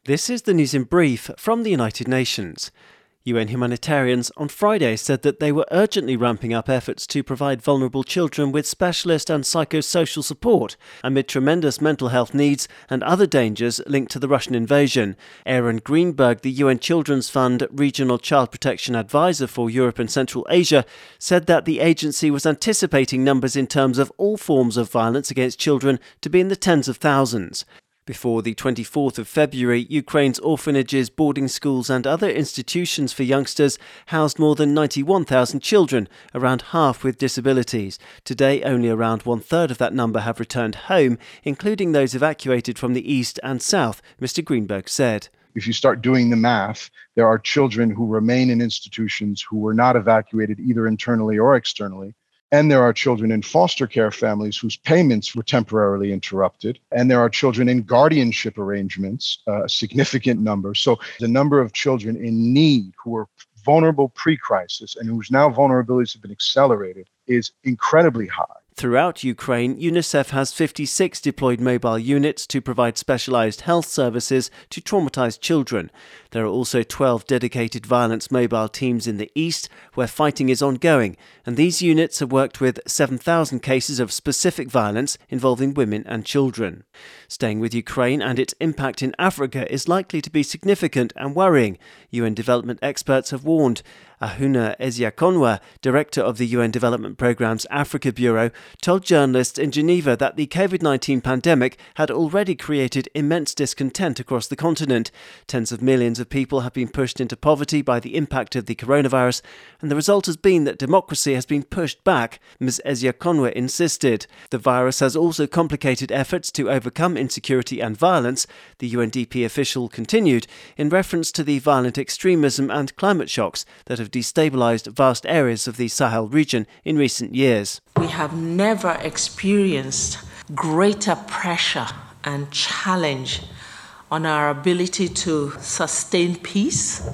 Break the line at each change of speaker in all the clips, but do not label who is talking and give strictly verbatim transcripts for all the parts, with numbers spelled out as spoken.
This is the news in brief from the United Nations. U N humanitarians on Friday said that they were urgently ramping up efforts to provide vulnerable children with specialist and psychosocial support amid tremendous mental health needs and other dangers linked to the Russian invasion. Aaron Greenberg, the U N Children's Fund Regional Child Protection Advisor for Europe and Central Asia, said that the agency was anticipating numbers in terms of all forms of violence against children to be in the tens of thousands. Before the twenty-fourth of February, Ukraine's orphanages, boarding schools and other institutions for youngsters housed more than ninety-one thousand children, around half with disabilities. Today, only around one-third of that number have returned home, including those evacuated from the east and south, Mister Greenberg said.
If you start doing the math, there are children who remain in institutions who were not evacuated either internally or externally. And there are children in foster care families whose payments were temporarily interrupted. And there are children in guardianship arrangements, uh, a significant number. So the number of children in need who were vulnerable pre-crisis and whose now vulnerabilities have been accelerated is incredibly high.
Throughout Ukraine, UNICEF has fifty-six deployed mobile units to provide specialised health services to traumatised children. There are also twelve dedicated violence mobile teams in the east, where fighting is ongoing, and these units have worked with seven thousand cases of specific violence involving women and children. Staying with Ukraine and its impact in Africa is likely to be significant and worrying, U N development experts have warned. Ahunna Ezeakonwa, director of the U N Development Programme's Africa Bureau, told journalists in Geneva that the COVID nineteen pandemic had already created immense discontent across the continent. Tens of millions of people have been pushed into poverty by the impact of the coronavirus, and the result has been that democracy has been pushed back, Miz Ezeakonwa insisted. The virus has also complicated efforts to overcome insecurity and violence, the U N D P official continued, in reference to the violent extremism and climate shocks that have destabilised vast areas of the Sahel region in recent years.
We have never experienced greater pressure and challenge on our ability to sustain peace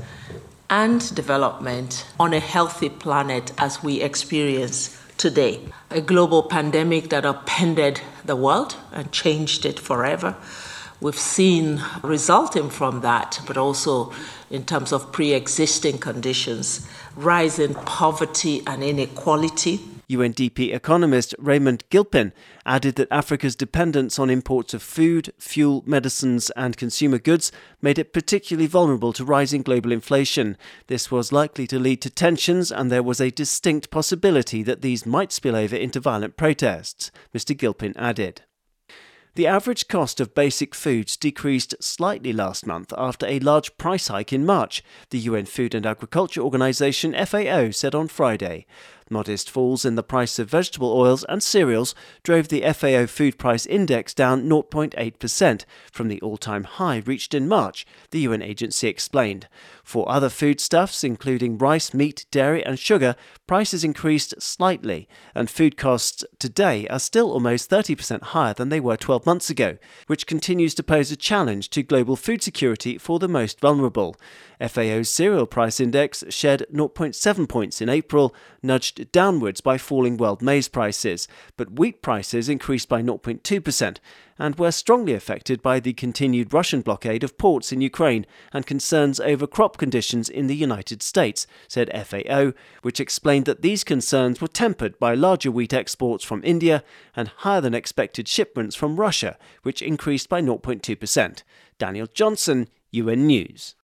and development on a healthy planet as we experience today. A global pandemic that upended the world and changed it forever. We've seen resulting from that, but also in terms of pre-existing conditions, rise in poverty and inequality.
U N D P economist Raymond Gilpin added that Africa's dependence on imports of food, fuel, medicines and consumer goods made it particularly vulnerable to rising global inflation. This was likely to lead to tensions, and there was a distinct possibility that these might spill over into violent protests, Mister Gilpin added. The average cost of basic foods decreased slightly last month after a large price hike in March, the U N Food and Agriculture Organization F A O said on Friday. Modest falls in the price of vegetable oils and cereals drove the F A O Food Price Index down zero point eight percent from the all-time high reached in March, the U N agency explained. For other foodstuffs, including rice, meat, dairy and sugar, prices increased slightly, and food costs today are still almost thirty percent higher than they were twelve months ago, which continues to pose a challenge to global food security for the most vulnerable. F A O's cereal price index shed zero point seven points in April, nudged downwards by falling world maize prices, but wheat prices increased by zero point two percent and were strongly affected by the continued Russian blockade of ports in Ukraine and concerns over crop conditions in the United States, said F A O, which explained that these concerns were tempered by larger wheat exports from India and higher than expected shipments from Russia, which increased by zero point two percent. Daniel Johnson, U N News.